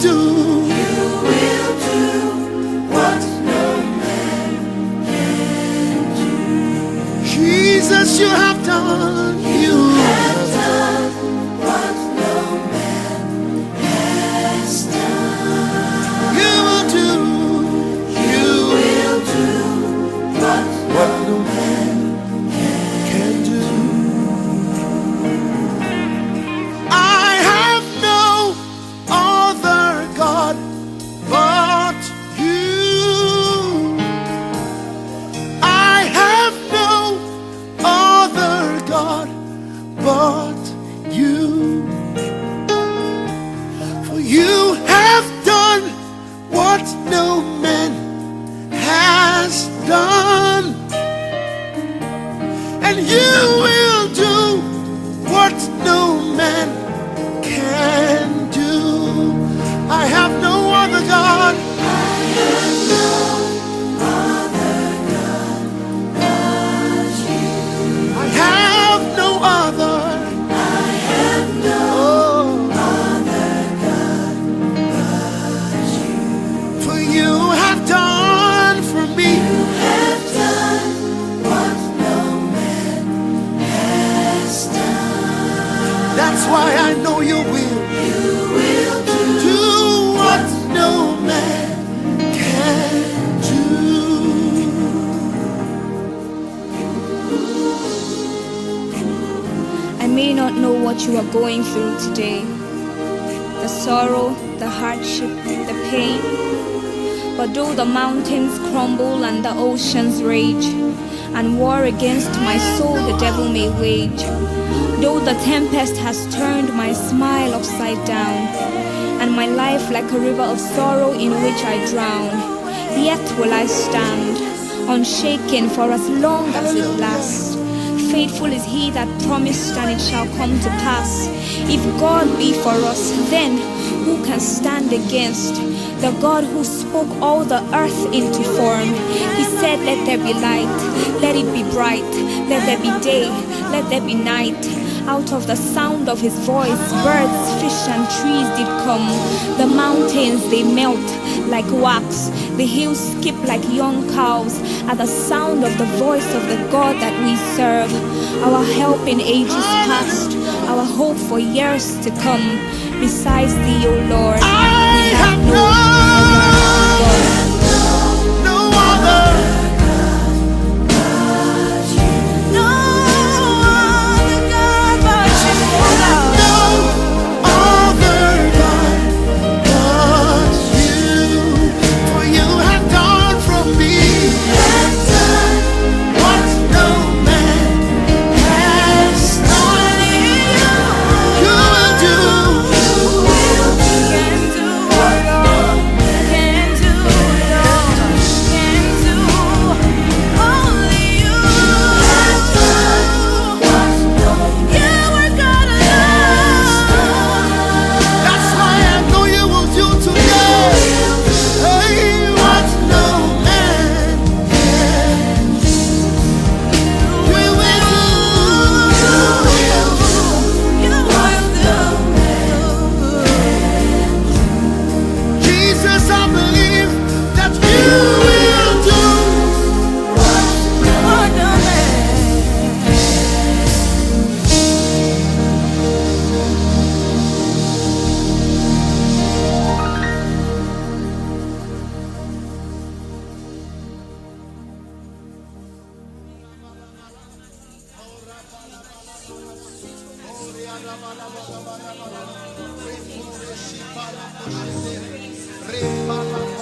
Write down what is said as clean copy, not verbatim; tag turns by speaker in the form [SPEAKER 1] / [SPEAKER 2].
[SPEAKER 1] do.
[SPEAKER 2] You will do what no man can do.
[SPEAKER 1] Jesus, you have done.
[SPEAKER 2] You have done what no man has done.
[SPEAKER 1] You will do.
[SPEAKER 2] You will do what no man
[SPEAKER 1] Can do. I have no other God but you. I have no other God but you. For you have done what no man has done, and you will do what no man can do. I have no other God.
[SPEAKER 2] I have no other God but you.
[SPEAKER 1] I have no other.
[SPEAKER 2] I have no
[SPEAKER 1] Oh,
[SPEAKER 2] other God but you.
[SPEAKER 1] for you have done for me.
[SPEAKER 2] You have done what no man has done.
[SPEAKER 1] That's why I know you will
[SPEAKER 2] You will
[SPEAKER 1] do what no man can do.
[SPEAKER 3] I may not know what you are going through today, the sorrow, the hardship, the pain. But though the mountains crumble and the oceans rage, and war against my soul the devil may wage, though the tempest has turned my smile upside down, and my life like a river of sorrow in which I drown, yet will I stand, unshaken for as long as it lasts. Faithful is he that promised, and it shall come to pass. If God be for us, then who can stand against? The God who spoke all the earth into form. He said, let there be light, let it be bright, let there be day, let there be night. Out of the sound of his voice, birds, fish, and trees did come. The mountains, they melt like wax. The hills skip like young cows at the sound of the voice of the God that we serve. Our help in ages past, our hope for years to come. Besides thee, O Lord,
[SPEAKER 1] I
[SPEAKER 3] we
[SPEAKER 1] have
[SPEAKER 3] have no other God.
[SPEAKER 1] no other.
[SPEAKER 3] No other God but you, O Lord.
[SPEAKER 1] No other God but you. For you have done from me what no man has done. You will do.
[SPEAKER 3] Can do it all, can do it all, can do only you. You are God alone.
[SPEAKER 1] That's why I know you will do today. Hey, what no man can do. You will do. Jesus, I believe that you will do. Re